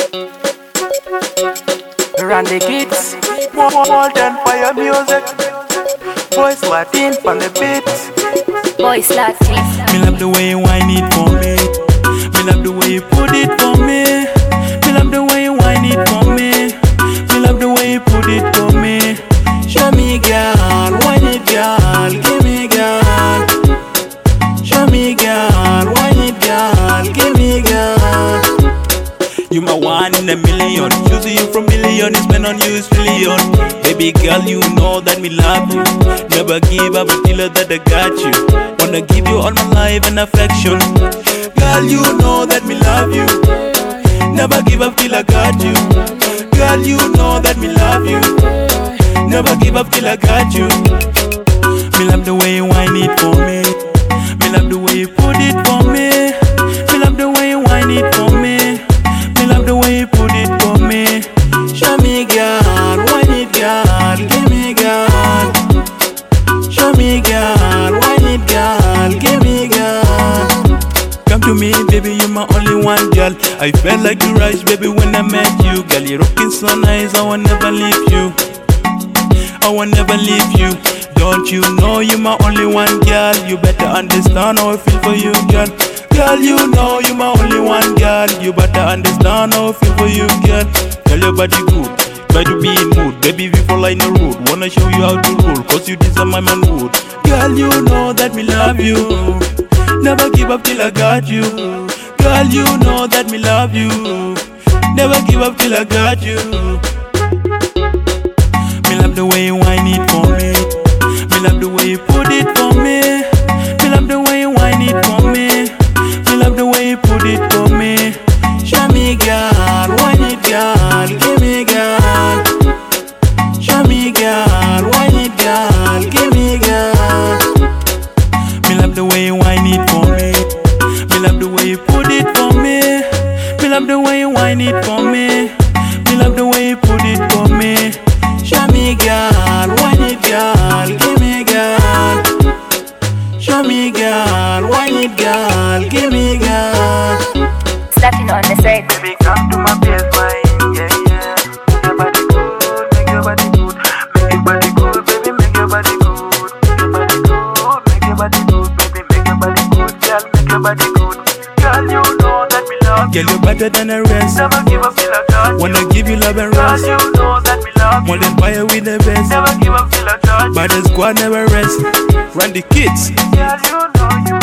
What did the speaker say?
Randy Kids, Walt Empire Music, Boys Latin on the beats. Boys Latin. Me love the way you whine it for me. Me love the way you put it for me. Me love the way you whine it for me. Me love the way you put it for me. Show me, girl, whine it, girl, give me, girl. Show me, girl, whine it, girl, give me, girl. You my one in a million. Choosing you from million is meant on you is trillion. Baby girl, you know that me love you. Never give up until that I got you. Wanna give you all my life and affection. Girl, you know that me love you. Never give up till I got you. Girl, you know that me love you. Never give up till I got you. Me love the way you whine it for me. Me love the way you put it for me. Me love the way you whine it for me. Me love the way you put it for me. Show me, girl, whine it, girl, give me, girl. Show me, girl, whine it, girl, give me, girl. Come to me, baby, you're my only one, girl. I felt like you rise, baby, when I met you. Girl, you're rocking so nice, I will never leave you. I will never leave you. Don't you know you're my only one, girl? You better understand how I feel for you, girl. Girl, you know you're my only one, girl. You better understand how I feel for you, girl. Tell your body good, try to be in mood. Baby, we fall in the road. Wanna show you how to roll, cause you deserve my manhood. Girl, you know that me love you. Never give up till I got you. Girl, you know that me love you. Never give up till I got you. Me love the way you whine it for me. Me love the way you put it for me. Me love the way you whine it for me. Me love the way you put it for me. Show me, girl, whine it, girl, give me, girl. Show me, girl, whine it, girl, give me, girl. Me love the way you whine it for me. Me love the way you put it for me. Me love the way you whine it for me. Me love the way you put it for me. Show me, girl, whine it, girl, give me, girl. Show me, girl, whine it, girl, give me, girl. Starting on the set. Baby, come to my baseline, yeah, yeah. Make your body good, make your body good. Make your body good, baby, make your body good. Make your body good, make your body good, baby, make your body good. Girl, make your body good. Girl, you know that me love you. Girl, you're better than the rest. Never give up till I got you. Wanna give you love and Girl, rest. you know that me love you. More than fire with the best. Never give up till I got you. But the squad never rest. Run the kids. Girl, you know you